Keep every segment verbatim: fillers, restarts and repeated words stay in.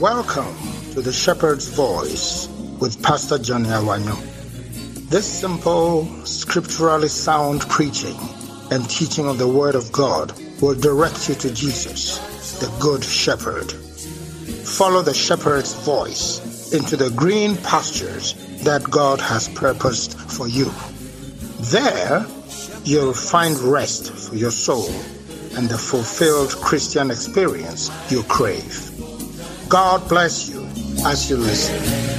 Welcome to the Shepherd's Voice with Pastor Johnny Awanyo. This simple, scripturally sound preaching and teaching of the Word of God will direct you to Jesus, the Good Shepherd. Follow the Shepherd's voice into the green pastures that God has purposed for you. There, you'll find rest for your soul and the fulfilled Christian experience you crave. God bless you as you listen.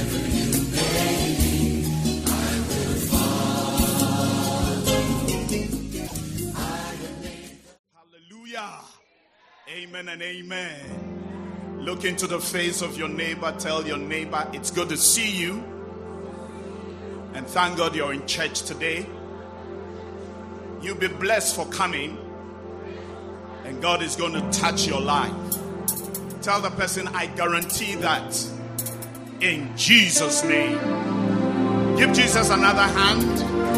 Hallelujah. Amen and amen. Look into the face of your neighbor. Tell your neighbor, it's good to see you. And thank God you're in church today. You'll be blessed for coming. And God is going to touch your life. Tell the person, I guarantee that in Jesus' name. Give Jesus another hand.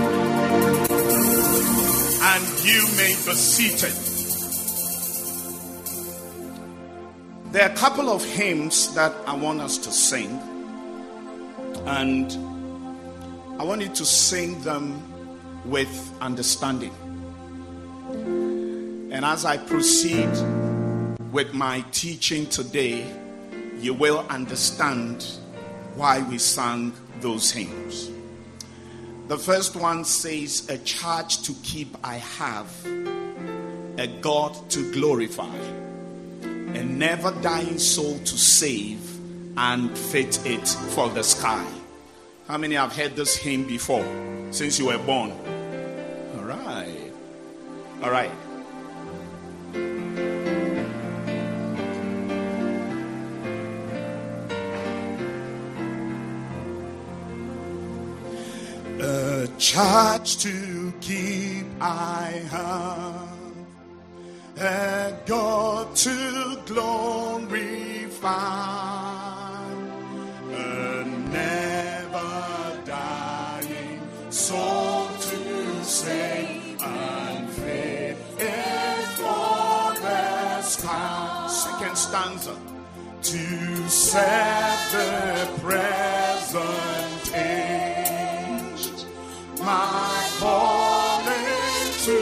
And you may be seated. There are a couple of hymns that I want us to sing. And I want you to sing them with understanding. And as I proceed with my teaching today, you will understand why we sang those hymns. The first one says, a charge to keep I have, a God to glorify, a never dying soul to save, and fit it for the sky. How many have heard this hymn before since you were born? All right. All right. A charge to keep I have, a God to glorify, a never dying soul to save, and faith is for the sky. Second stanza. To set the present age, my calling to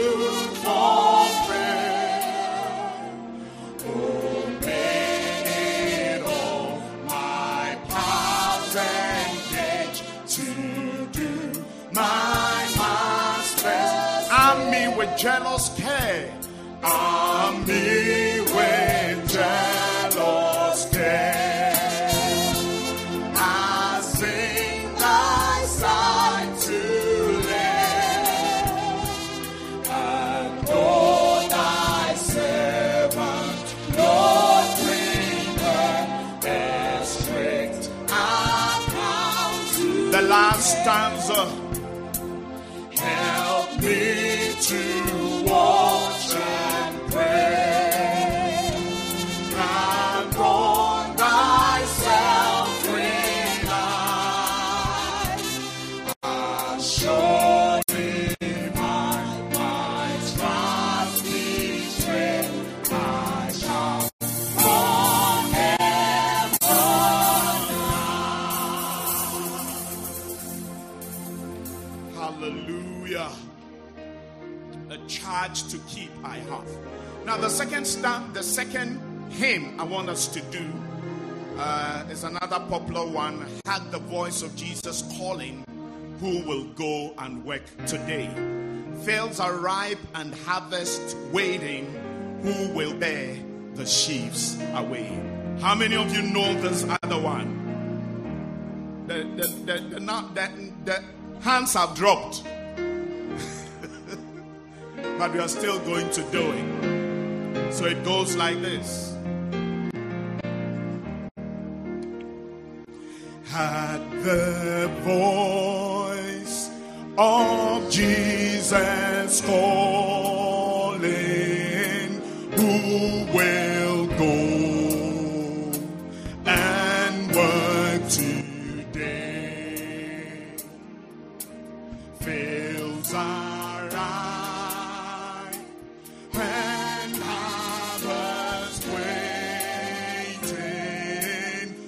fulfill, obey it all, my powers engage to do my master's. Arm me with jealous care, arm me with jealous care. Last stanza. Help me to watch and pray, and on thyself rely. Surely my mind's trust betrayed, I shall Hallelujah. A charge to keep I have. Now the second stand, the second hymn I want us to do uh, is another popular one. Had the voice of Jesus calling, who will go and work today? Fields are ripe and harvest waiting, who will bear the sheaves away? How many of you know this other one? The the the the, not that the hands have dropped. But we are still going to do it. So it goes like this. Had the voice of Jesus calling, who will go and work today? Fields are and harvest waiting,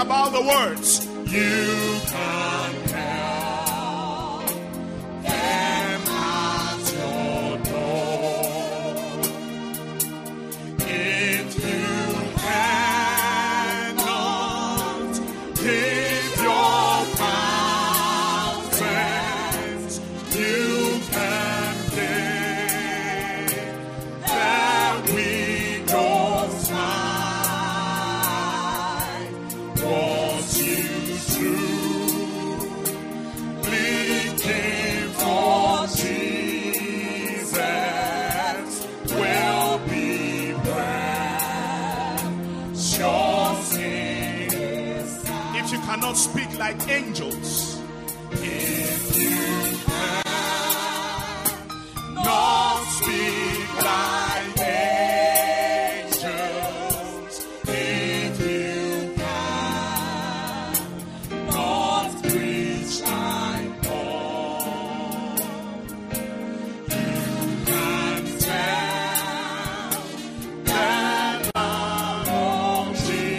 about the words. You can help them at your door. If you cannot give your thousands, you can give the widow's mite. Was you true, looking for Jesus will be precious. If you cannot speak like angels, if you cannot speak like angels, if you cannot preach like Paul, you can tell the love of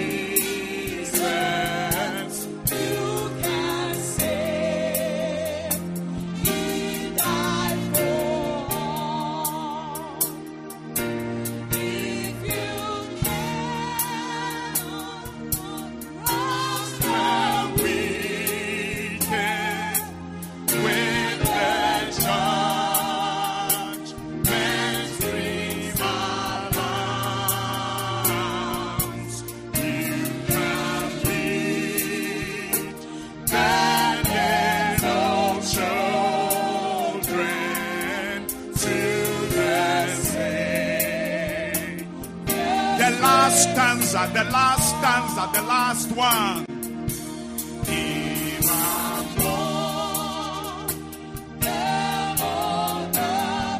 Jesus. You can save, He died for all. If you cannot cross the wicked with the judgment stream around, you can lead the little children to the sea. The last stanza, the last stanza, the last one. Give up all the other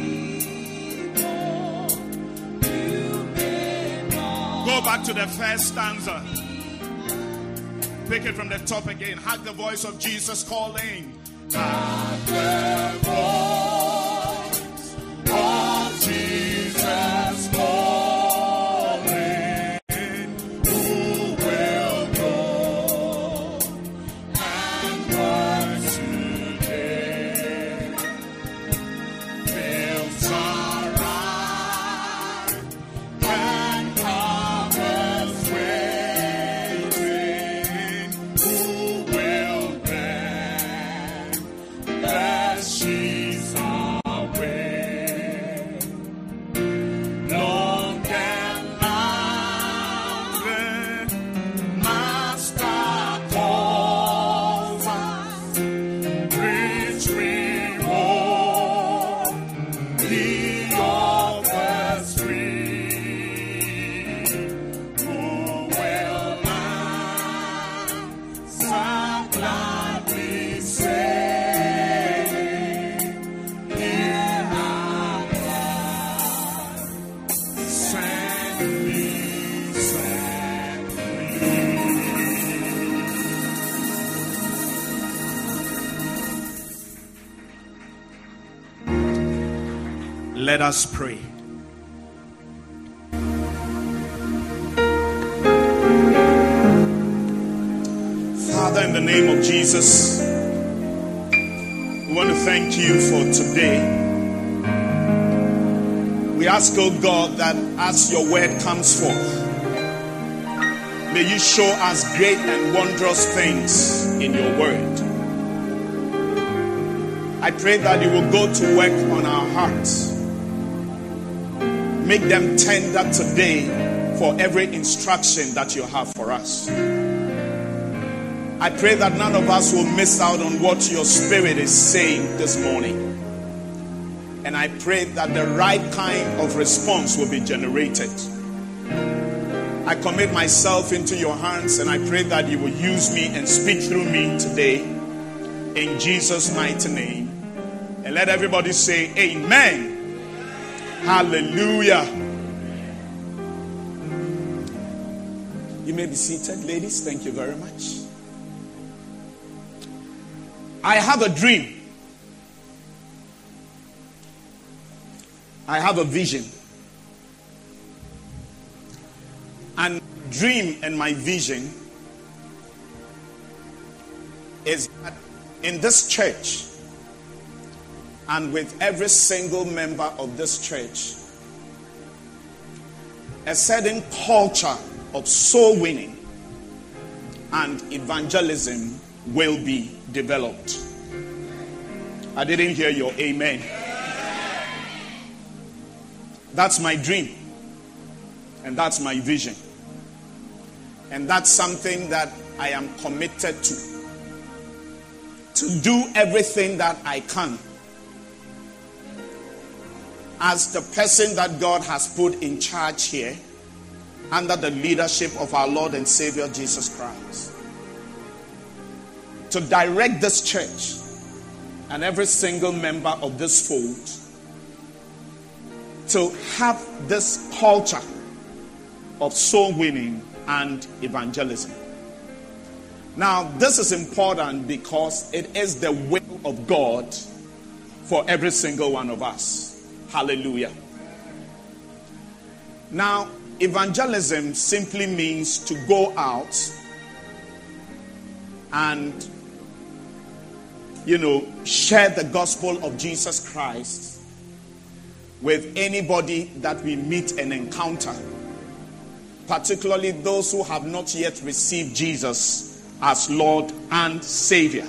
people you may know. Go back to the first stanza. Pick it from the top again. Hug the voice of Jesus calling. Hug the voice of Jesus calling. Who will go and work today? Fields are ripe and harvest waiting. Who will bear the sheaves away? Long and loud the Master calls us, rich reward He offers free. Who will answer gladly say, Here I am, send me, send me. Let us pray. Father, in the name of Jesus, we want to thank you for today. We ask, oh God, that as your word comes forth, may you show us great and wondrous things in your word. I pray that you will go to work on our hearts. Make them tender today for every instruction that you have for us. I pray that none of us will miss out on what your Spirit is saying this morning. And I pray that the right kind of response will be generated. I commit myself into your hands, and I pray that you will use me and speak through me today. In Jesus' mighty name. And let everybody say amen. Hallelujah. You may be seated, ladies. Thank you very much. I have a dream. I have a vision. And dream and my vision is that in this church and with every single member of this church, a certain culture of soul winning and evangelism will be developed. I didn't hear your amen. That's my dream. And that's my vision. And that's something that I am committed to. To do everything that I can as the person that God has put in charge here under the leadership of our Lord and Savior Jesus Christ. To direct this church and every single member of this fold to have this culture of soul winning and evangelism. Now, this is important because it is the will of God for every single one of us. Hallelujah. Now, evangelism simply means to go out and, you know, share the gospel of Jesus Christ with anybody that we meet and encounter, particularly those who have not yet received Jesus as Lord and Savior.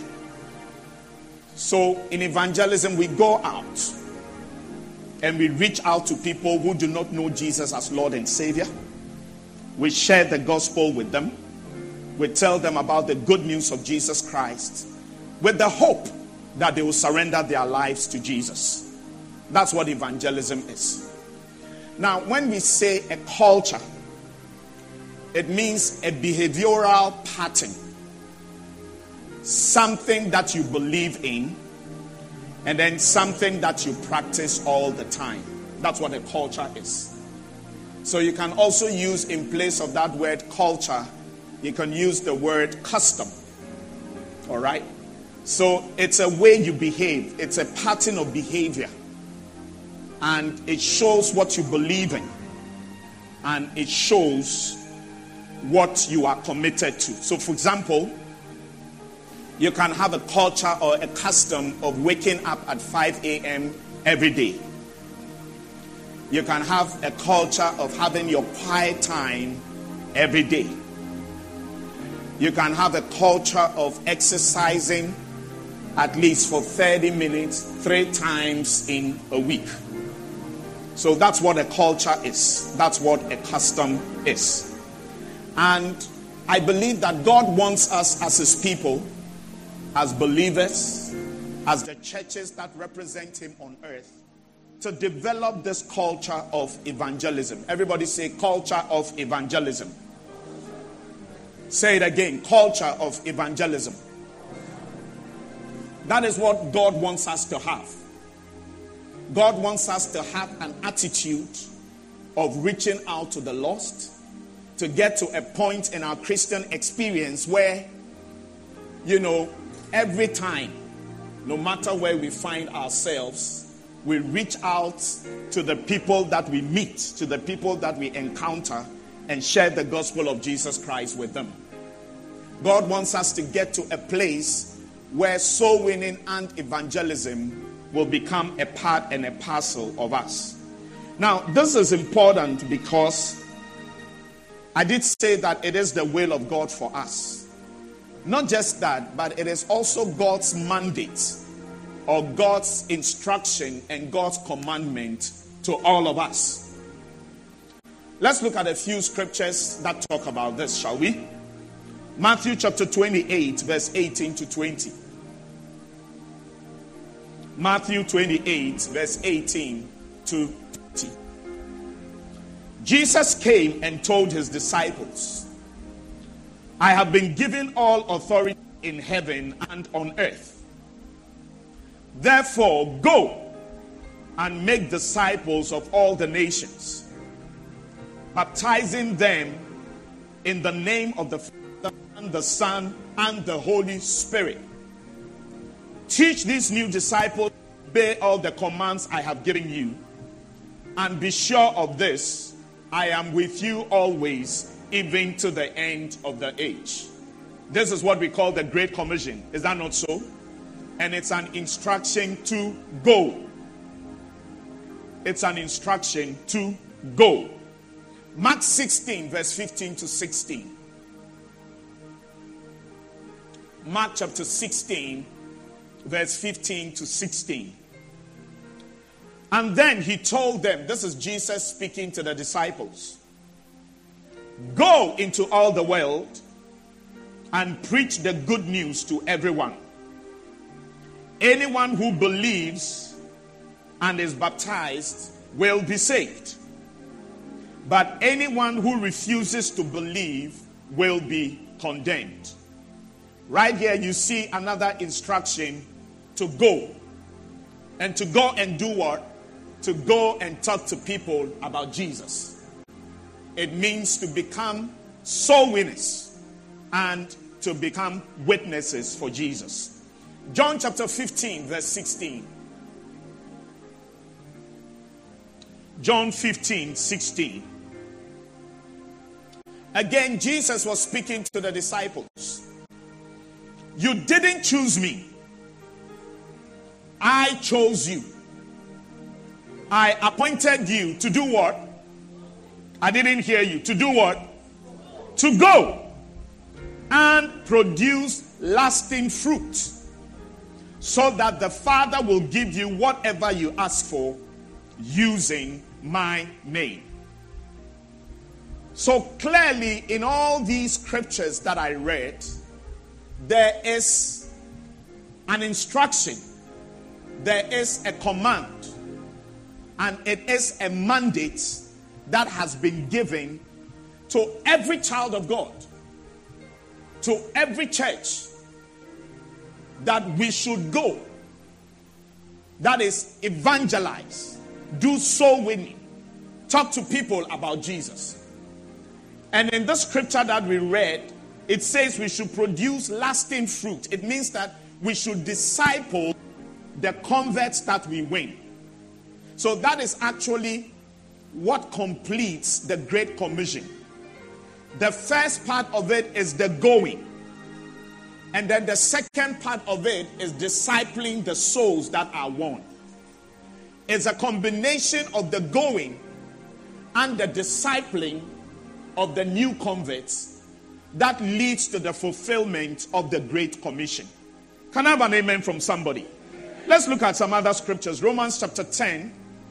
So in evangelism, we go out and we reach out to people who do not know Jesus as Lord and Savior. We share the gospel with them. We tell them about the good news of Jesus Christ with the hope that they will surrender their lives to Jesus. That's what evangelism is. Now, when we say a culture, it means a behavioral pattern. Something that you believe in, and then something that you practice all the time. That's what a culture is. So you can also use, in place of that word culture, you can use the word custom. All right? So it's a way you behave. It's a pattern of behavior. And it shows what you believe in. And it shows what you are committed to. So, for example, you can have a culture or a custom of waking up at five a.m. every day. You can have a culture of having your quiet time every day. You can have a culture of exercising at least for thirty minutes, three times in a week. So that's what a culture is. That's what a custom is. And I believe that God wants us as His people, as believers, as the churches that represent Him on earth, to develop this culture of evangelism. Everybody say culture of evangelism. Say it again, culture of evangelism. That is what God wants us to have. God wants us to have an attitude of reaching out to the lost, to get to a point in our Christian experience where, you know, every time, no matter where we find ourselves, we reach out to the people that we meet, to the people that we encounter, and share the gospel of Jesus Christ with them. God wants us to get to a place where soul winning and evangelism will become a part and a parcel of us. Now, this is important because I did say that it is the will of God for us. Not just that, but it is also God's mandate or God's instruction and God's commandment to all of us. Let's look at a few scriptures that talk about this, shall we? Matthew chapter twenty-eight, verse eighteen to twenty. Matthew twenty-eight, verse eighteen to twenty. Jesus came and told his disciples, I have been given all authority in heaven and on earth. Therefore, go and make disciples of all the nations, baptizing them in the name of the Father and the Son and the Holy Spirit. Teach these new disciples to obey all the commands I have given you. And be sure of this, I am with you always, even to the end of the age. This is what we call the Great Commission. Is that not so? And it's an instruction to go. It's an instruction to go. Mark sixteen, verse fifteen to sixteen. Mark chapter sixteen, verse fifteen to sixteen. And then he told them, this is Jesus speaking to the disciples, go into all the world and preach the good news to everyone. Anyone who believes and is baptized will be saved. But anyone who refuses to believe will be condemned. Right here you see another instruction to go. And to go and do what? To go and talk to people about Jesus. It means to become soul winners and to become witnesses for Jesus. John chapter fifteen, verse sixteen. John fifteen, sixteen. Again, Jesus was speaking to the disciples. You didn't choose me. I chose you. I appointed you to do what? I didn't hear you. To do what? To go and produce lasting fruit, so that the Father will give you whatever you ask for using my name. So clearly in all these scriptures that I read, there is an instruction, there is a command, and it is a mandate that has been given to every child of God, to every church, that we should go. That is, evangelize, do soul winning, talk to people about Jesus. And in the scripture that we read, it says we should produce lasting fruit. It means that we should disciple the converts that we win. So that is actually what completes the Great Commission. The first part of it is the going. And then the second part of it is discipling the souls that are won. It's a combination of the going and the discipling of the new converts that leads to the fulfillment of the Great Commission. Can I have an amen from somebody? Let's look at some other scriptures. Romans chapter ten.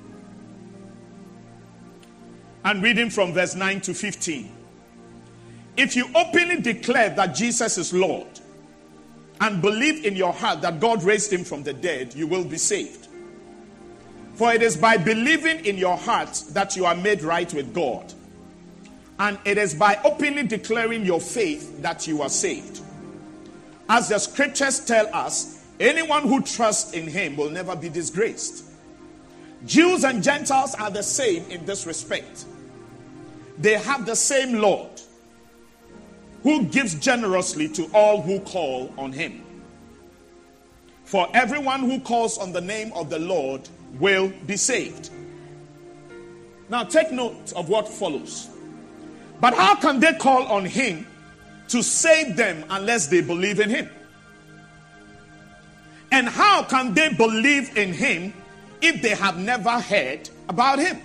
And reading from verse nine to fifteen. If you openly declare that Jesus is Lord and believe in your heart that God raised him from the dead, you will be saved. For it is by believing in your heart that you are made right with God. And it is by openly declaring your faith that you are saved. As the scriptures tell us, anyone who trusts in him will never be disgraced. Jews and Gentiles are the same in this respect. They have the same Lord, who gives generously to all who call on him. For everyone who calls on the name of the Lord will be saved. Now take note of what follows. But how can they call on him to save them unless they believe in him? And how can they believe in him if they have never heard about him?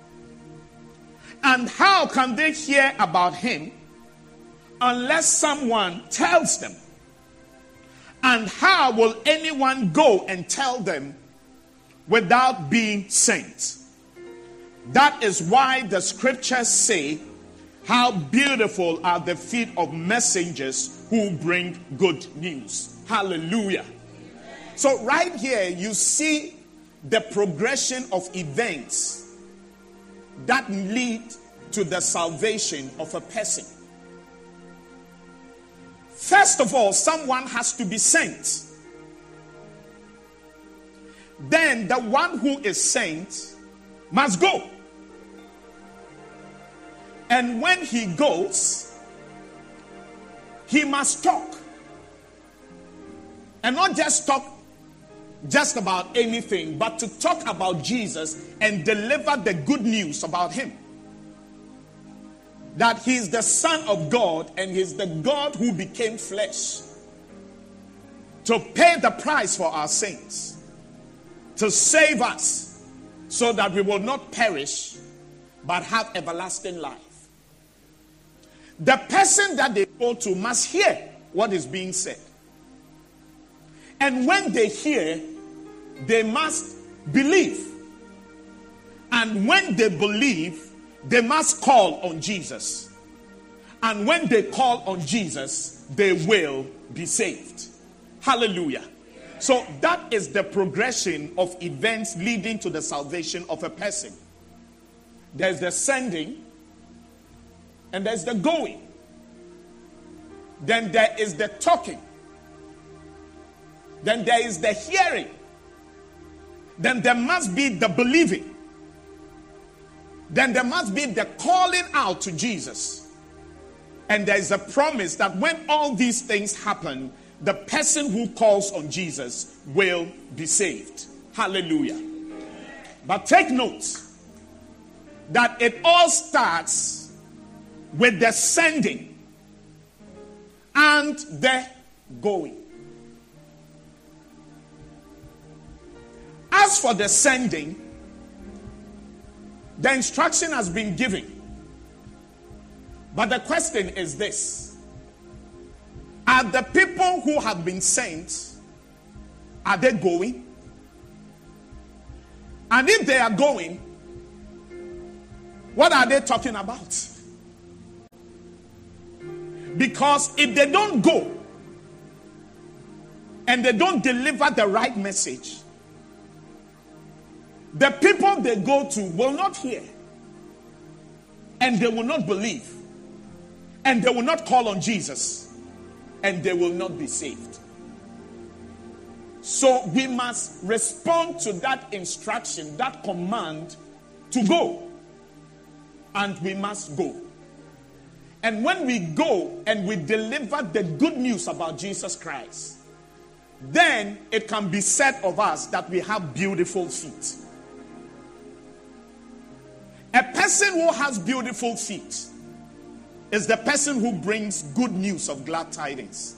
And how can they hear about him unless someone tells them? And how will anyone go and tell them without being sent? That is why the scriptures say, how beautiful are the feet of messengers who bring good news. Hallelujah. So right here you see the progression of events that lead to the salvation of a person. First of all, someone has to be sent. Then the one who is sent must go. And when he goes, he must talk. And not just talk just about anything, but to talk about Jesus and deliver the good news about him. that he's the Son of God and he's the God who became flesh to pay the price for our sins, to save us so that we will not perish but have everlasting life. The person that they go to must hear what is being said. And when they hear, they must believe. And when they believe, they must call on Jesus. And when they call on Jesus, they will be saved. Hallelujah. So that is the progression of events leading to the salvation of a person. There's the sending, and there's the going. Then there is the talking. Then there is the hearing. Then there must be the believing. Then there must be the calling out to Jesus. And there is a promise that when all these things happen, the person who calls on Jesus will be saved. Hallelujah. But take note that it all starts with the sending and the going. As for the sending, the instruction has been given. But the question is this: are the people who have been sent, are they going? And if they are going, what are they talking about? Because if they don't go and they don't deliver the right message, the people they go to will not hear, and they will not believe, and they will not call on Jesus, and they will not be saved. So we must respond to that instruction, that command to go. And we must go. And when we go and we deliver the good news about Jesus Christ, then it can be said of us that we have beautiful feet. A person who has beautiful feet is the person who brings good news of glad tidings.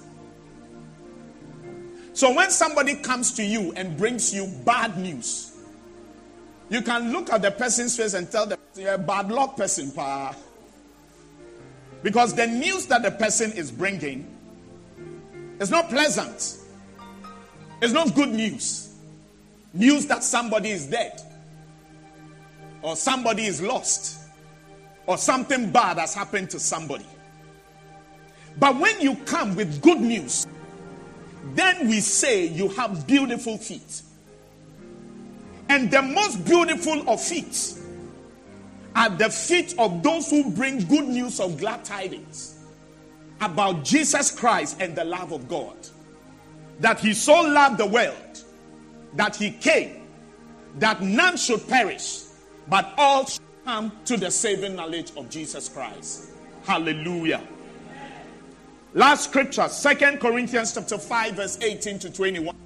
So when somebody comes to you and brings you bad news, you can look at the person's face and tell them, you're a bad luck person, pa. Because the news that the person is bringing is not pleasant. It's not good news. News that somebody is dead, or somebody is lost, or something bad has happened to somebody. But when you come with good news, then we say you have beautiful feet. And the most beautiful of feet are the feet of those who bring good news of glad tidings about Jesus Christ and the love of God. That he so loved the world that he came that none should perish, but all should come to the saving knowledge of Jesus Christ. Hallelujah. Last scripture, Second Corinthians chapter five, verse eighteen to twenty-one.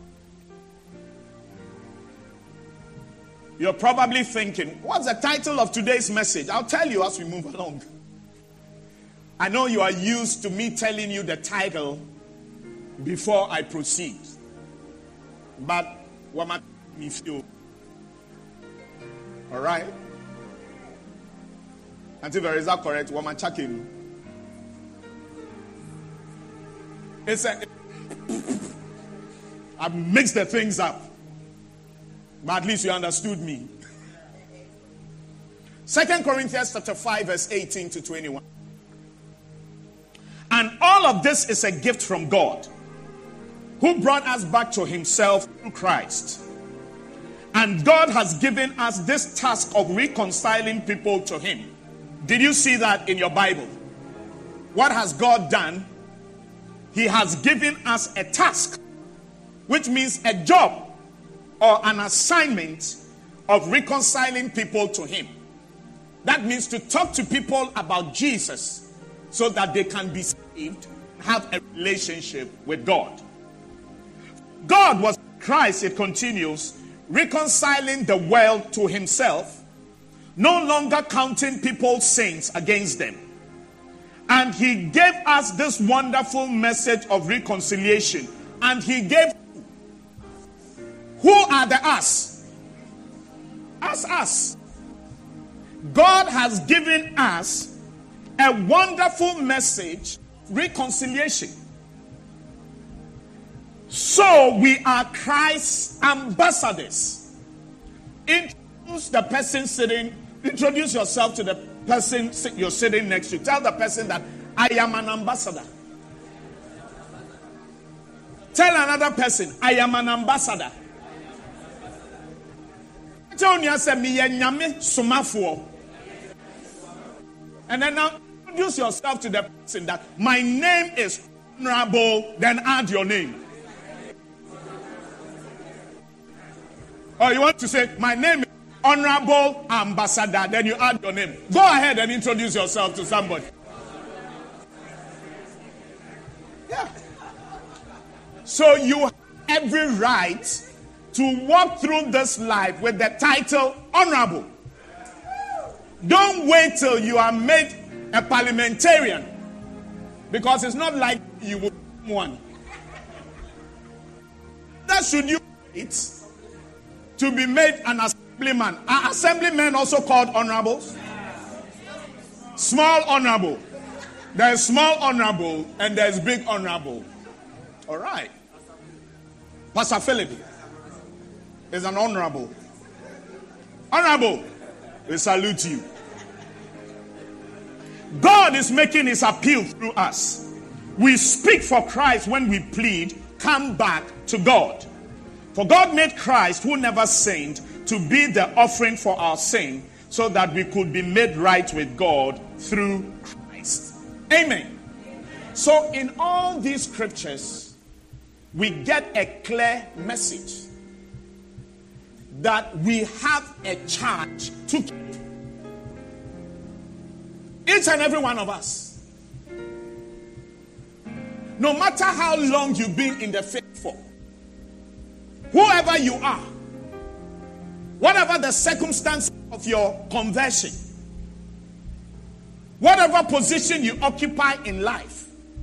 You're probably thinking, what's the title of today's message? I'll tell you as we move along. I know you are used to me telling you the title before I proceed. But what might me feel? All right? Until there is that correct, what am I checking? It's a, I mixed the things up. But at least you understood me. Second Corinthians chapter five, verse eighteen to twenty-one. And all of this is a gift from God, who brought us back to himself through Christ. And God has given us this task of reconciling people to him. Did you see that in your Bible? What has God done? He has given us a task, which means a job or an assignment of reconciling people to him. That means to talk to people about Jesus so that they can be saved, have a relationship with God. God was Christ, it continues, reconciling the world to himself, no longer counting people's sins against them. And he gave us this wonderful message of reconciliation. And he gave, who are the us? Us, us. God has given us a wonderful message, reconciliation. So we are Christ's ambassadors. Introduce the person sitting, introduce yourself to the person you're sitting next to. Tell the person that I am an ambassador. Tell another person, I am an ambassador. Tell me, and then now introduce yourself to the person that my name is Honorable, then add your name. Or you want to say, my name is Honorable Ambassador, then you add your name. Go ahead and introduce yourself to somebody. Yeah. So you have every right to walk through this life with the title Honorable. Don't wait till you are made a parliamentarian, because it's not like you will be one. That should you wait to be made an assemblyman. Are assemblymen also called honorables? Small honorable. There is small honorable and there is big honorable. All right. Pastor Philip is an honorable. Honorable, we salute you. God is making his appeal through us. We speak for Christ when we plead, come back to God. For God made Christ, who never sinned, to be the offering for our sin, so that we could be made right with God through Christ. Amen. So in all these scriptures, we get a clear message that we have a charge to keep. Each and every one of us. No matter how long you've been in the faith for, whoever you are, whatever the circumstance of your conversion, whatever position you occupy in life,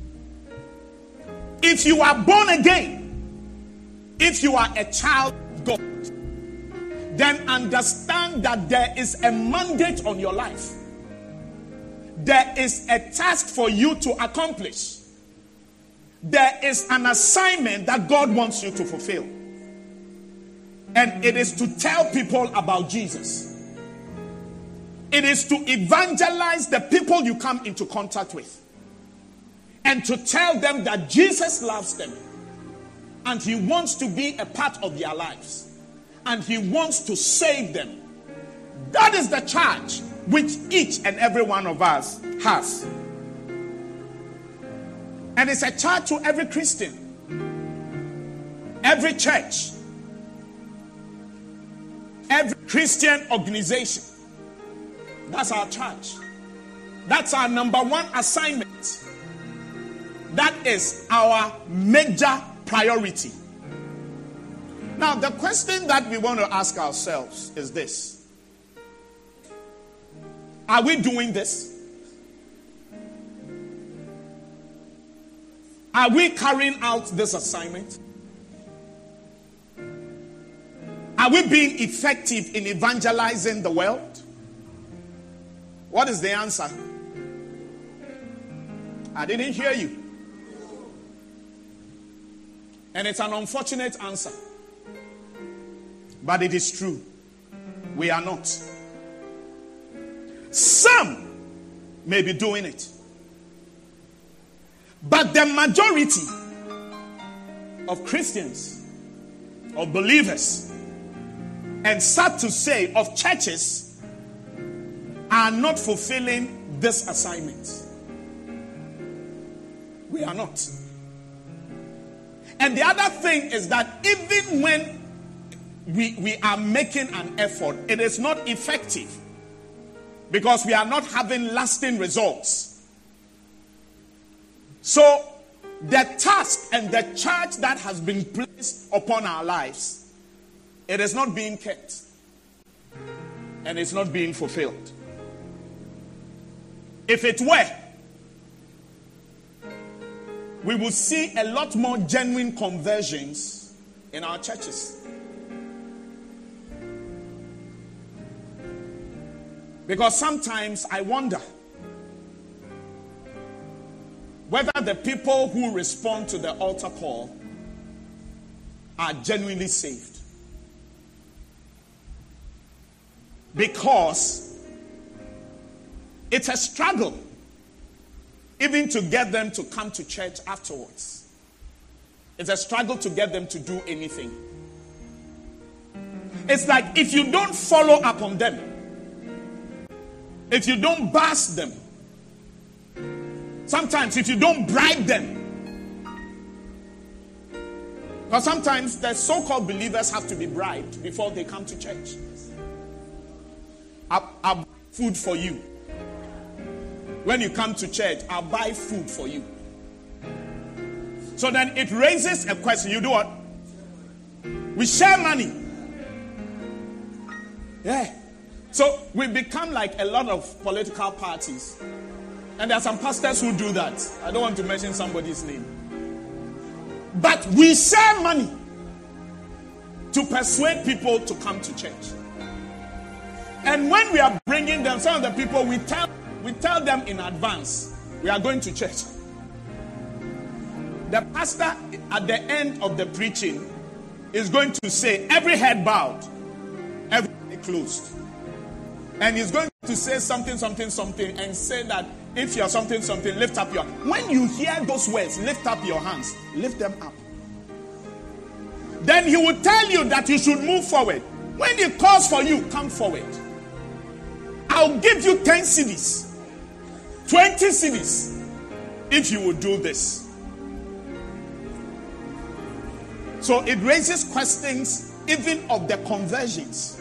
if you are born again, if you are a child of God, then understand that there is a mandate on your life. There is a task for you to accomplish. There is an assignment that God wants you to fulfill. And it is to tell people about Jesus. It is to evangelize the people you come into contact with. And to tell them that Jesus loves them. And he wants to be a part of their lives. And he wants to save them. That is the charge which each and every one of us has. And it's a charge to every Christian, every church, every Christian organization. That's our charge. That's our number one assignment. That is our major priority. Now, the question that we want to ask ourselves is this. Are we doing this? Are we carrying out this assignment? Are we being effective in evangelizing the world? What is the answer? I didn't hear you. And it's an unfortunate answer. But it is true. We are not. Some may be doing it. But the majority of Christians, of believers, and sad to say, of churches, are not fulfilling this assignment. We are not. And the other thing is that even when we, we are making an effort, it is not effective. Because we are not having lasting results. So, the task and the charge that has been placed upon our lives, it is not being kept. And it's not being fulfilled. If it were, we will see a lot more genuine conversions in our churches. Because sometimes I wonder whether the people who respond to the altar call are genuinely saved. Because it's a struggle even to get them to come to church afterwards. It's a struggle to get them to do anything. It's like if you don't follow up on them, if you don't bash them, sometimes if you don't bribe them, because sometimes the so-called believers have to be bribed before they come to church. I'll, I'll buy food for you. When you come to church, I'll buy food for you. So then it raises a question. You do what? We share money. Yeah. So we become like a lot of political parties. And there are some pastors who do that. I don't want to mention somebody's name. But we share money to persuade people to come to church. And when we are bringing them, some of the people, we tell we tell them in advance, we are going to church. The pastor at the end of the preaching is going to say, every head bowed, every eye closed. And he's going to say something, something, something, and say that if you're something, something, lift up your... When you hear those words, lift up your hands, lift them up. Then he will tell you that you should move forward. When he calls for you, come forward. I'll give you ten cedis, twenty cedis, if you will do this. So it raises questions even of the conversions.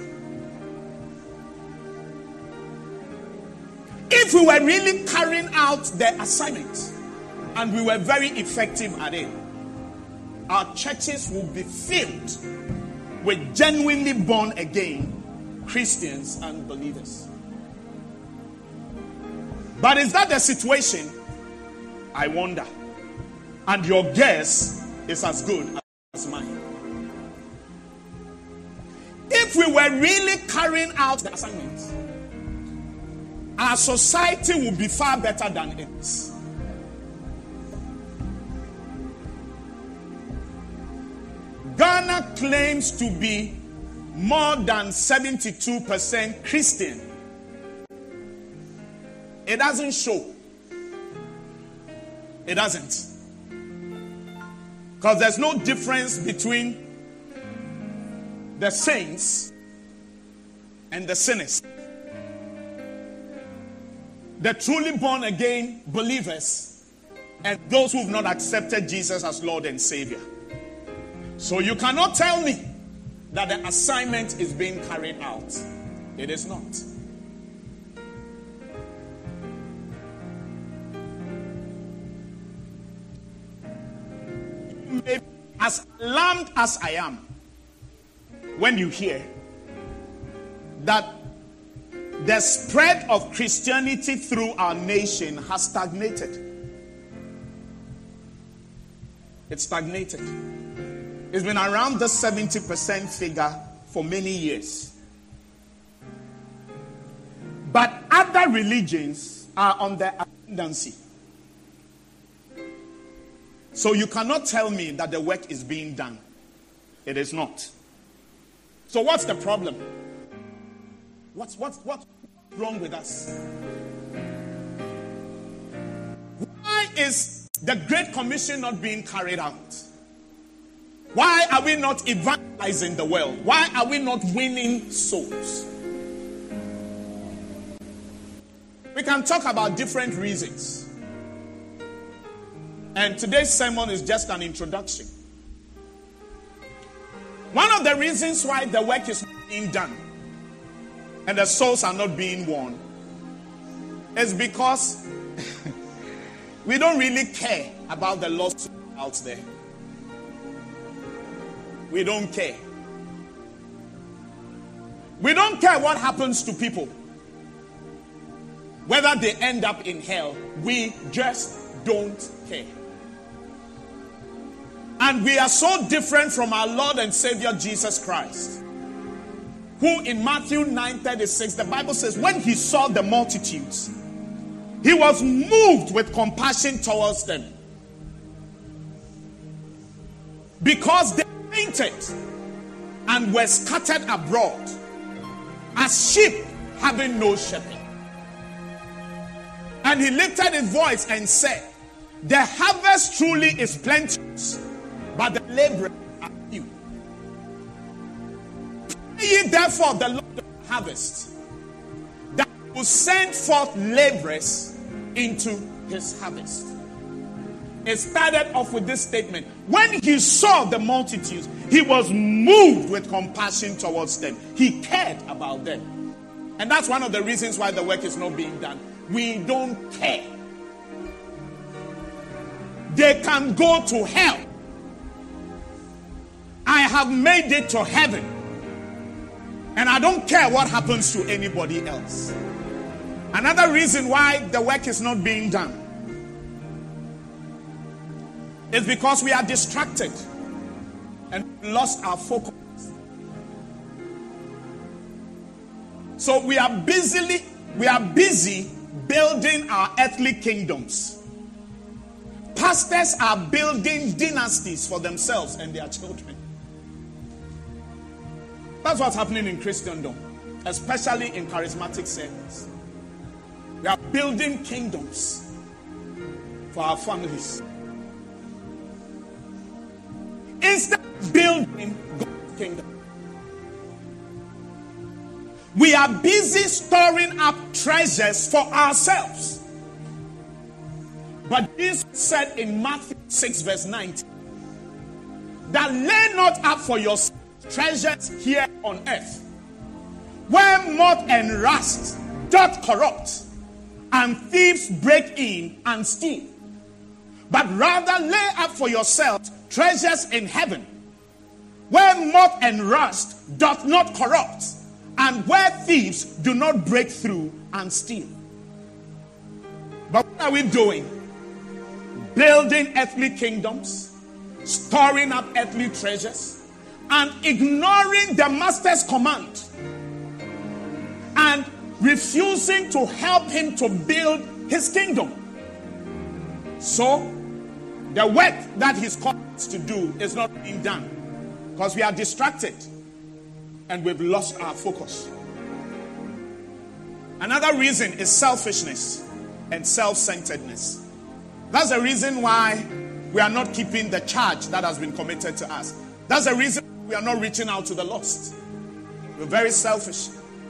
If we were really carrying out the assignment and we were very effective at it, our churches will be filled with genuinely born again Christians and believers. But is that the situation? I wonder. And your guess is as good as mine. If we were really carrying out the assignment, our society will be far better than it is. Ghana claims to be more than seventy-two percent Christian. It doesn't show. It doesn't. Because there's no difference between the saints and the sinners. The truly born again believers and those who have not accepted Jesus as Lord and Savior. So you cannot tell me that the assignment is being carried out. It is not. As alarmed as I am when you hear that the spread of Christianity through our nation has stagnated. It's stagnated. It's been around the seventy percent figure for many years. But other religions are on the ascendancy. So you cannot tell me that the work is being done. It is not. So what's the problem? What's, what's, what's wrong with us? Why is the Great Commission not being carried out? Why are we not evangelizing the world? Why are we not winning souls? We can talk about different reasons. And today's sermon is just an introduction. One of the reasons why the work is not being done and the souls are not being won is because we don't really care about the lost out there. We don't care. We don't care what happens to people. Whether they end up in hell, we just don't care. And we are so different from our Lord and Savior Jesus Christ, who in Matthew nine thirty-six, the Bible says, when he saw the multitudes, he was moved with compassion towards them, because they fainted and were scattered abroad as sheep having no shepherd. And he lifted his voice and said, the harvest truly is plenteous, but the laborers are few. Pray ye therefore the Lord of the harvest, that will send forth laborers into his harvest. It started off with this statement. When he saw the multitudes, he was moved with compassion towards them. He cared about them. And that's one of the reasons why the work is not being done. We don't care. They can go to hell. I have made it to heaven. And I don't care what happens to anybody else. Another reason why the work is not being done is because we are distracted and lost our focus. So we are busily, we are busy building our earthly kingdoms. Pastors are building dynasties for themselves and their children. That's what's happening in Christendom, especially in charismatic circles. We are building kingdoms for our families, instead of building God's kingdom. We are busy storing up treasures for ourselves. But Jesus said in Matthew six verse nineteen, that lay not up for yourselves treasures here on earth, where moth and rust doth corrupt, and thieves break in and steal. But rather lay up for yourselves treasures in heaven, where moth and rust doth not corrupt, and where thieves do not break through and steal. But what are we doing? Building earthly kingdoms, storing up earthly treasures, and ignoring the master's command, and refusing to help him to build his kingdom. So, the work that he's called us to do is not being done because we are distracted and we've lost our focus. Another reason is selfishness and self-centeredness. That's the reason why we are not keeping the charge that has been committed to us. That's the reason we are not reaching out to the lost. We're very selfish,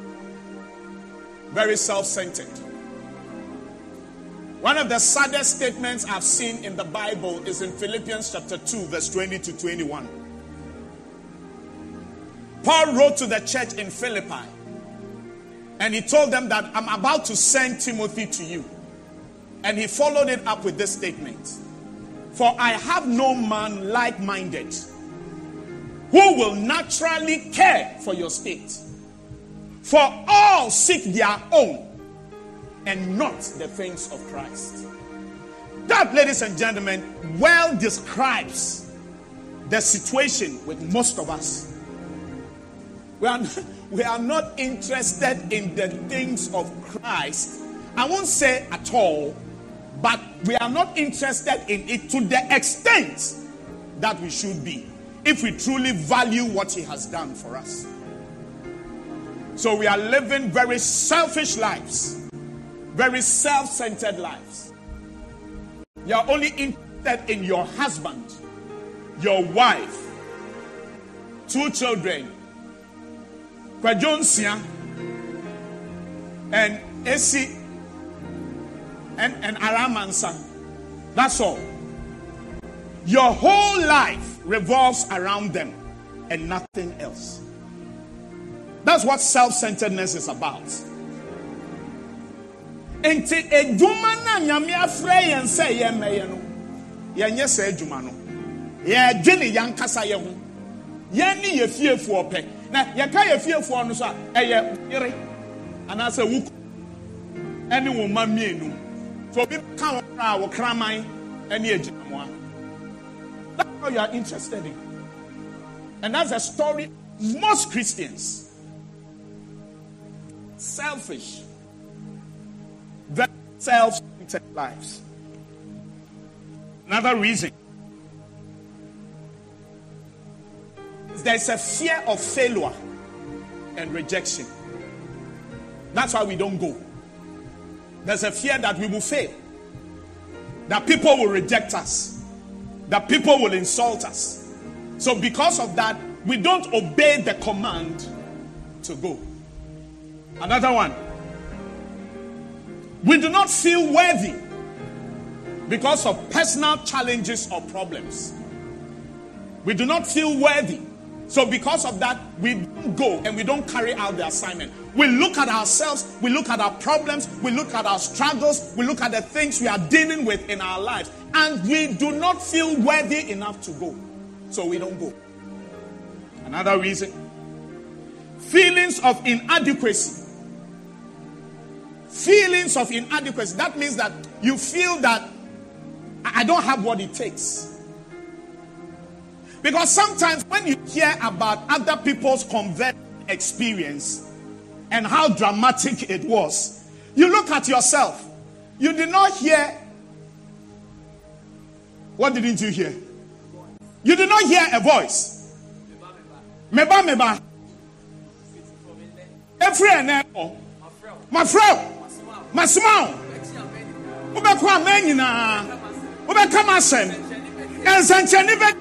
very self-centered. One of the saddest statements I've seen in the Bible is in Philippians chapter two, verse twenty to twenty-one. Paul wrote to the church in Philippi, and he told them that I'm about to send Timothy to you. And he followed it up with this statement: for I have no man like-minded who will naturally care for your state. For all seek their own and not the things of Christ. That, ladies and gentlemen, well describes the situation with most of us. We are, we are not interested in the things of Christ. I won't say at all, but we are not interested in it to the extent that we should be, if we truly value what he has done for us. So we are living very selfish lives, very self-centered lives. You are only interested in your husband, your wife, two children, Kwajonsia, and Esi, and, and Aramansa. That's all. Your whole life revolves around them and nothing else. That's what self-centeredness is about. Enti edwuma na nyame afre yen se ye meye no ye nye se edwuma no ye dwene yankasa ye ho ye ni ye fiefu ope na ye ka ye fiefu no so a eye yire anase wuku ene wo ma mienu so bi ka wo ra wo kraman ene ejinamoa. That's what you are interested in. And that's a story most Christians. Selfish. Very self-centered lives. Another reason. There's a fear of failure and rejection. That's why we don't go. There's a fear that we will fail. That people will reject us. That people will insult us. So because of that, we don't obey the command to go. Another one. We do not feel worthy because of personal challenges or problems. We do not feel worthy. So because of that, we don't go and we don't carry out the assignment. We look at ourselves, we look at our problems, we look at our struggles, we look at the things we are dealing with in our lives, and we do not feel worthy enough to go. So we don't go. Another reason, feelings of inadequacy. Feelings of inadequacy. That means that you feel that I don't have what it takes. Because sometimes when you hear about other people's conversion experience and how dramatic it was, you look at yourself. You did not hear. What didn't you hear? You did not hear a voice. Meba meba. Every enemo. My friend. My smile. Ube kwa menina. Ube kama sem. Ensanchani be.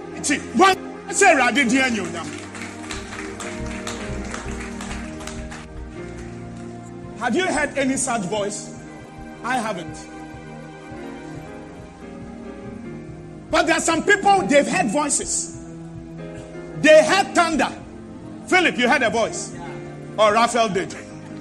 Have you heard any such voice? I haven't. But there are some people, they've heard voices. They heard thunder. Philip, you heard a voice? Or Raphael did?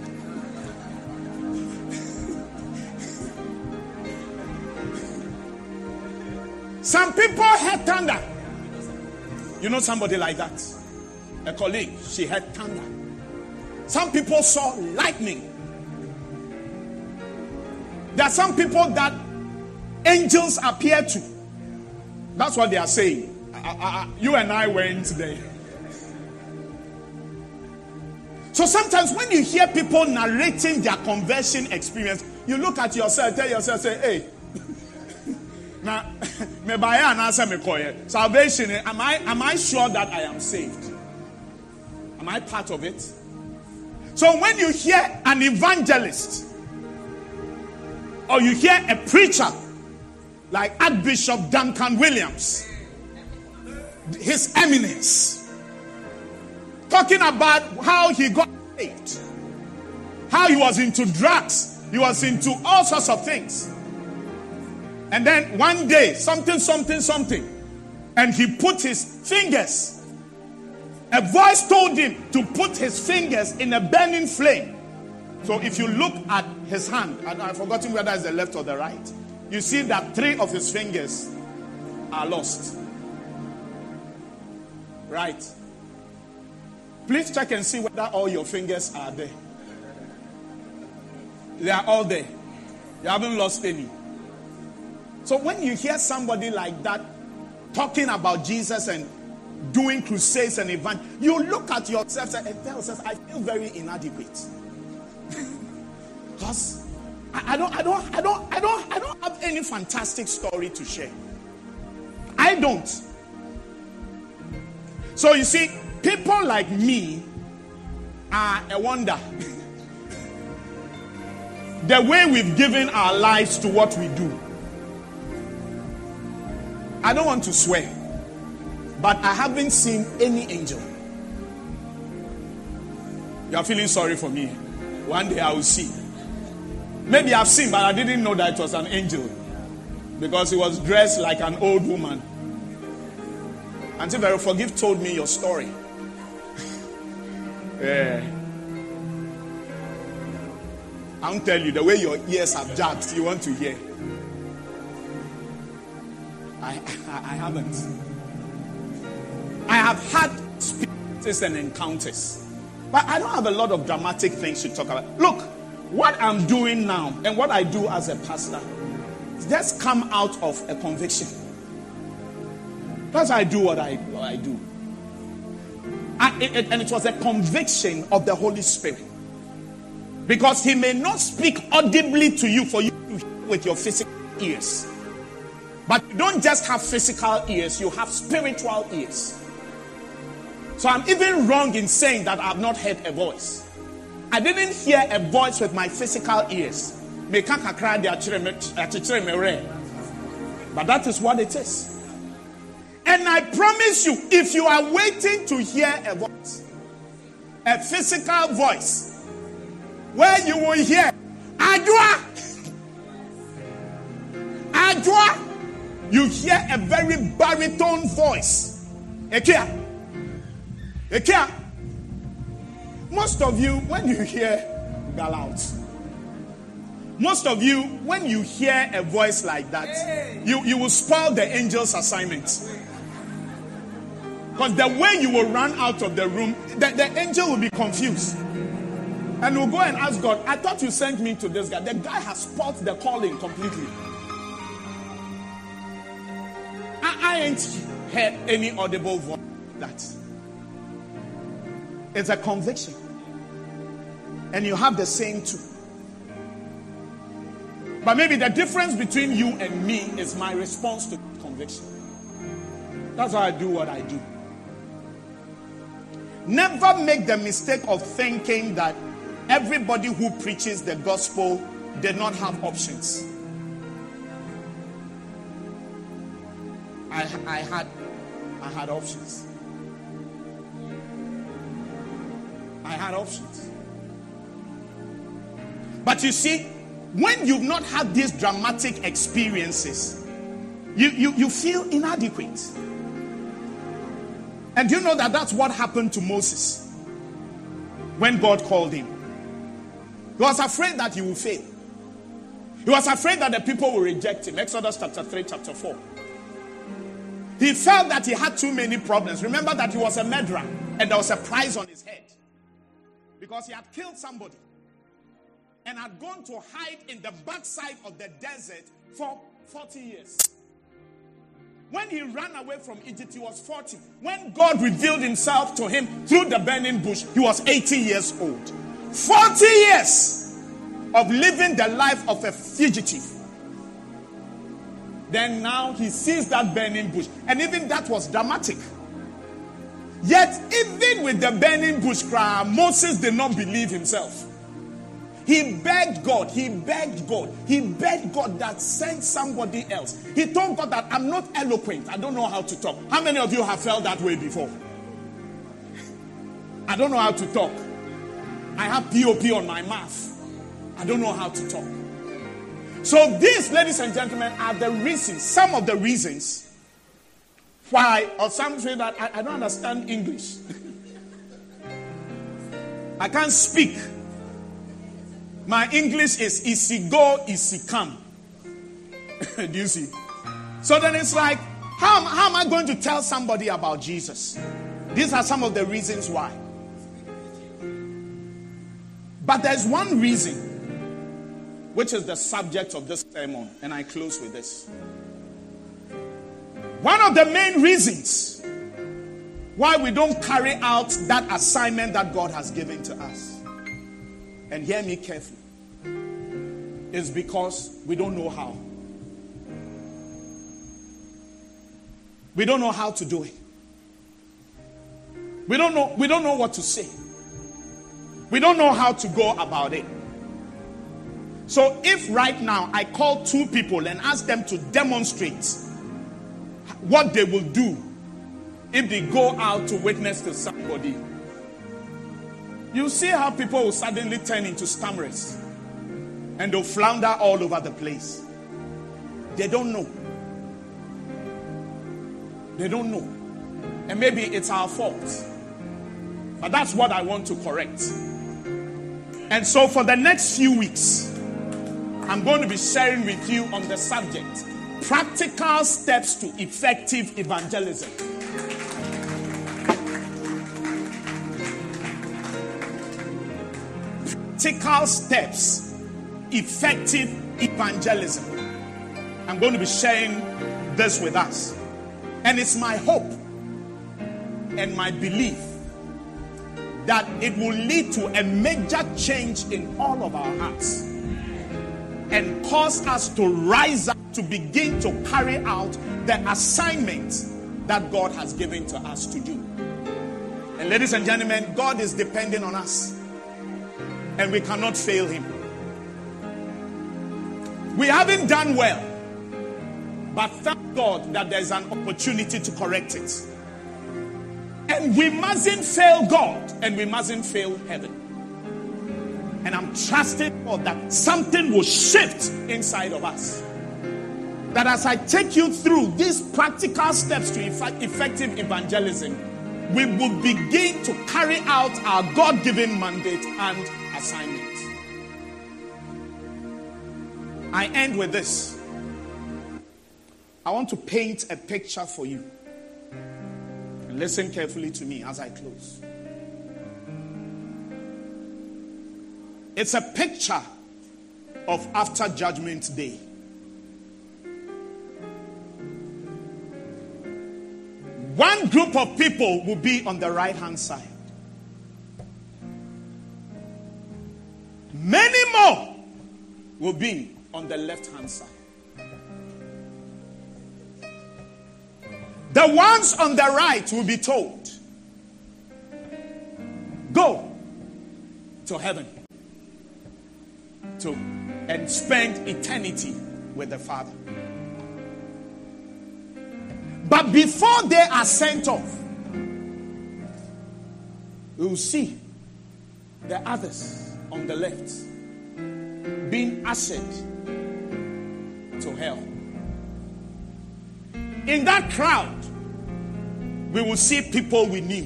Some people heard thunder. You know somebody like that? A colleague, she had thunder. Some people saw lightning. There are some people that angels appear to. That's what they are saying. I, I, I, you and I went there. So sometimes when you hear people narrating their conversion experience, you look at yourself, tell yourself, say, hey, now, salvation, am I, am I sure that I am saved? Am I part of it? So when you hear an evangelist or you hear a preacher like Archbishop Duncan Williams, His Eminence, talking about how he got saved, how he was into drugs, he was into all sorts of things. And then one day, something, something, something. And he put his fingers. A voice told him to put his fingers in a burning flame. So if you look at his hand, and I've forgotten whether it's the left or the right, you see that three of his fingers are lost. Right. Please check and see whether all your fingers are there. They are all there. You haven't lost any. So when you hear somebody like that talking about Jesus and doing crusades and events, you look at yourself and tell yourself, I feel very inadequate. Because I, I don't, I don't, I don't, I don't, I don't have any fantastic story to share. I don't. So you see, people like me are a wonder. The way we've given our lives to what we do. I don't want to swear, but I haven't seen any angel. You are feeling sorry for me. One day I will see. Maybe I've seen, but I didn't know that it was an angel. Because he was dressed like an old woman. Auntie Vero, forgive told me your story. Yeah. I won't tell you the way your ears have jabbed, you want to hear. I, I, I haven't. I have had experiences and encounters. But I don't have a lot of dramatic things to talk about. Look, what I'm doing now and what I do as a pastor just come out of a conviction. That's how I do what I, what I do. And it, and it was a conviction of the Holy Spirit. Because he may not speak audibly to you for you to hear with your physical ears. But you don't just have physical ears, you have spiritual ears. So I'm even wrong in saying that I've not heard a voice. I didn't hear a voice with my physical ears. But that is what it is. And I promise you, if you are waiting to hear a voice, a physical voice, where you will hear Adwa, Adwa, you hear a very baritone voice. Ekia, Ekia. Most of you, when you hear Galout, most of you, when you hear a voice like that, you, you will spoil the angel's assignment. Because the way you will run out of the room, the, the angel will be confused. And will go and ask God, I thought you sent me to this guy. The guy has spoiled the calling completely. I, I ain't heard any audible voice like that. It's a conviction. And you have the same too. But maybe the difference between you and me is my response to conviction. That's how I do what I do. Never make the mistake of thinking that everybody who preaches the gospel did not have options. I, I had I had options. I had options. But you see, when you've not had these dramatic experiences, you, you, you feel inadequate. And you know that that's what happened to Moses when God called him. He was afraid that he would fail. He was afraid that the people will reject him. Exodus chapter three, chapter four. He felt that he had too many problems. Remember that he was a murderer and there was a price on his head. Because he had killed somebody and had gone to hide in the backside of the desert for forty years. When he ran away from Egypt, he was forty. When God revealed himself to him through the burning bush, he was eighty years old. forty years of living the life of a fugitive. Then now he sees that burning bush. And even that was dramatic. Yet, even with the burning bush cry, Moses did not believe himself. He begged God, he begged God, he begged God that send somebody else. He told God that I'm not eloquent, I don't know how to talk. How many of you have felt that way before? I don't know how to talk. I have P O P on my mouth. I don't know how to talk. So these, ladies and gentlemen, are the reasons, some of the reasons why, or some say that I, I don't understand English. I can't speak. My English is easy go, easy come. Do you see? So then it's like, how, how am I going to tell somebody about Jesus? These are some of the reasons why. But there's one reason, which is the subject of this sermon, and I close with this. One of the main reasons why we don't carry out that assignment that God has given to us, and hear me carefully, is because we don't know how. We don't know how to do it. We don't know, we don't know what to say. We don't know how to go about it. So if right now I call two people and ask them to demonstrate what they will do if they go out to witness to somebody, you see how people will suddenly turn into stammerers and they'll flounder all over the place. They don't know. They don't know. And maybe it's our fault. But that's what I want to correct. And so for the next few weeks, I'm going to be sharing with you on the subject, practical steps to effective evangelism. Practical steps, effective evangelism. I'm going to be sharing this with us. And it's my hope and my belief that it will lead to a major change in all of our hearts and cause us to rise up to begin to carry out the assignment that God has given to us to do. And ladies and gentlemen, God is depending on us, and we cannot fail him. We haven't done well, but thank God that there's an opportunity to correct it. And we mustn't fail God, and we mustn't fail heaven. And I'm trusting God that something will shift inside of us. That as I take you through these practical steps to effective evangelism, we will begin to carry out our God-given mandate and assignment. I end with this. I want to paint a picture for you. And listen carefully to me as I close. It's a picture of after Judgment Day. One group of people will be on the right-hand side. Many more will be on the left-hand side. The ones on the right will be told, go to heaven to and spend eternity with the Father. But before they are sent off, we will see the others on the left being ushered to hell. In that crowd, we will see people we knew.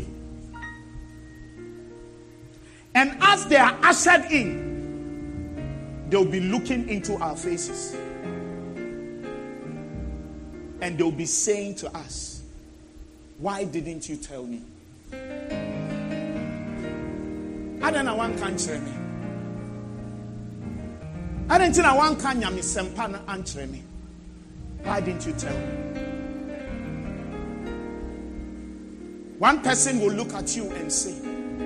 And as they are ushered in, they'll be looking into our faces. And they'll be saying to us, why didn't you tell me? I don't know one country me. I don't know one country me. Sempana answer me. Why didn't you tell me? One person will look at you and say,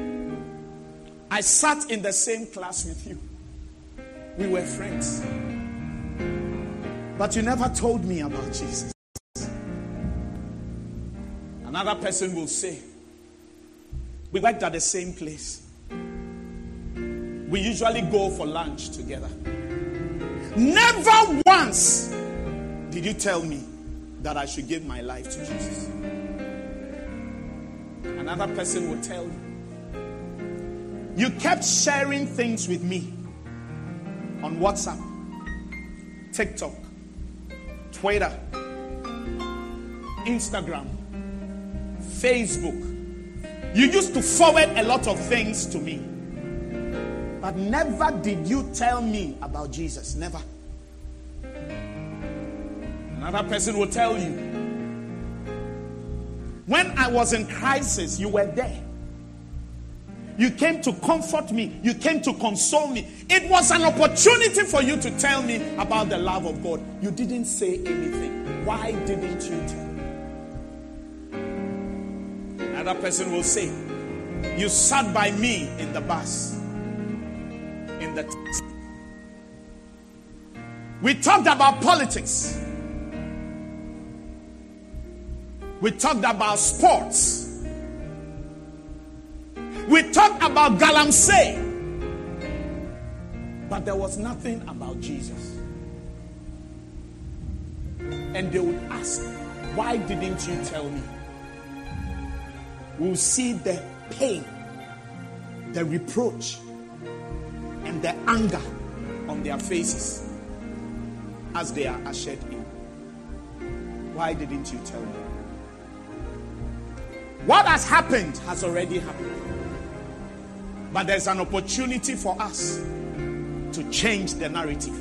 I sat in the same class with you. We were friends. But you never told me about Jesus. Another person will say, we worked at the same place. We usually go for lunch together. Never once did you tell me that I should give my life to Jesus. Another person will tell you, you kept sharing things with me on WhatsApp, TikTok, Twitter, Instagram, Facebook. You used to forward a lot of things to me. But never did you tell me about Jesus. Never. Another person will tell you, when I was in crisis, you were there. You came to comfort me. You came to console me. It was an opportunity for you to tell me about the love of God. You didn't say anything. Why didn't you tell me? Another person will say, you sat by me in the bus, in the taxi. We talked about politics. We talked about sports. We talked about galamsey. But there was nothing about Jesus. And they would ask, why didn't you tell me? We'll see the pain, the reproach, and the anger on their faces as they are ushered in. Why didn't you tell me? What has happened has already happened. But there's an opportunity for us to change the narrative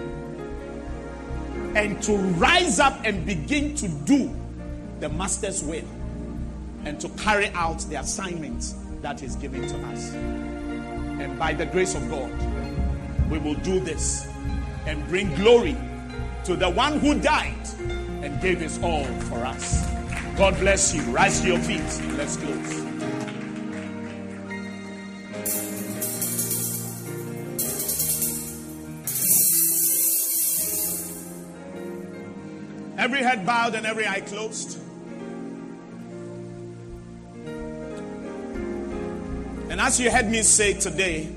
and to rise up and begin to do the Master's will and to carry out the assignment that is given to us. And by the grace of God, we will do this and bring glory to the one who died and gave his all for us. God bless you. Rise to your feet. Let's close. Every head bowed and every eye closed. And as you heard me say today,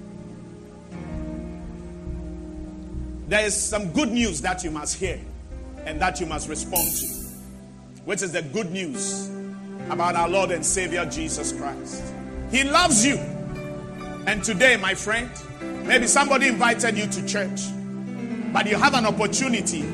there is some good news that you must hear and that you must respond to, which is the good news about our Lord and Savior Jesus Christ. He loves you. And today, my friend, maybe somebody invited you to church, but you have an opportunity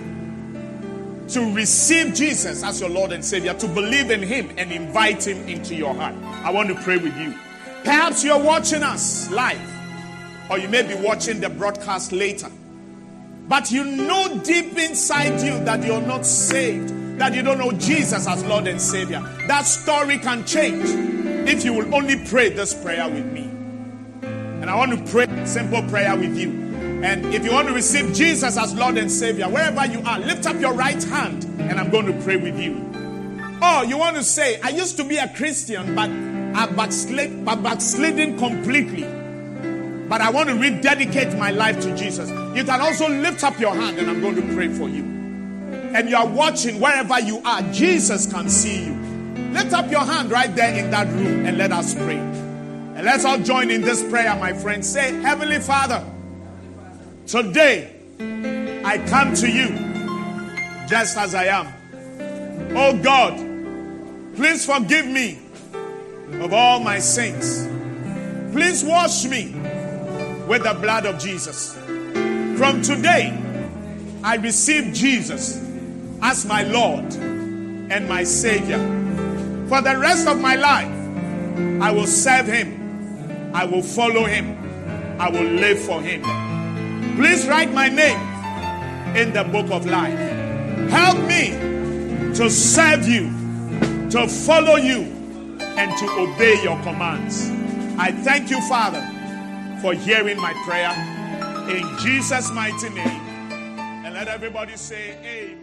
to receive Jesus as your Lord and Savior, to believe in Him and invite Him into your heart. I want to pray with you. Perhaps you're watching us live, or you may be watching the broadcast later, but you know deep inside you that you're not saved, that you don't know Jesus as Lord and Savior. That story can change if you will only pray this prayer with me. And I want to pray a simple prayer with you. And if you want to receive Jesus as Lord and Savior, wherever you are, lift up your right hand and I'm going to pray with you. Oh, you want to say, I used to be a Christian, but I've backslid, backslidden completely. But I want to rededicate my life to Jesus. You can also lift up your hand and I'm going to pray for you. And you are watching wherever you are, Jesus can see you. Lift up your hand right there in that room and let us pray. And let's all join in this prayer, my friends. Say, Heavenly Father, today I come to you just as I am. Oh God, please forgive me of all my sins. Please wash me with the blood of Jesus. From today, I receive Jesus as my Lord and my Savior. For the rest of my life, I will serve Him. I will follow Him. I will live for Him. Please write my name in the book of life. Help me to serve you, to follow you, and to obey your commands. I thank you, Father, for hearing my prayer. In Jesus' mighty name. And let everybody say amen.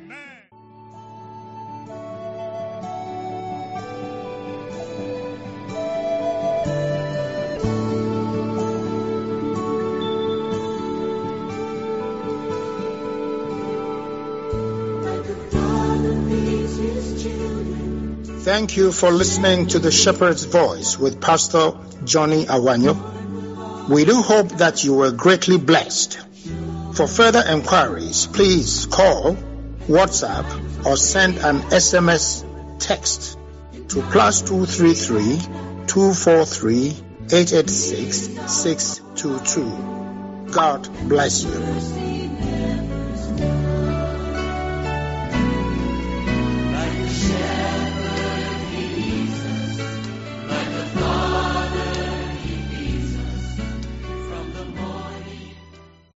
Thank you for listening to the Shepherd's Voice with Pastor Johnny Awanyo. We do hope that you were greatly blessed. For further inquiries, please call, WhatsApp, or send an S M S text to plus two three three, two four three, eight eight six, six two two. God bless you.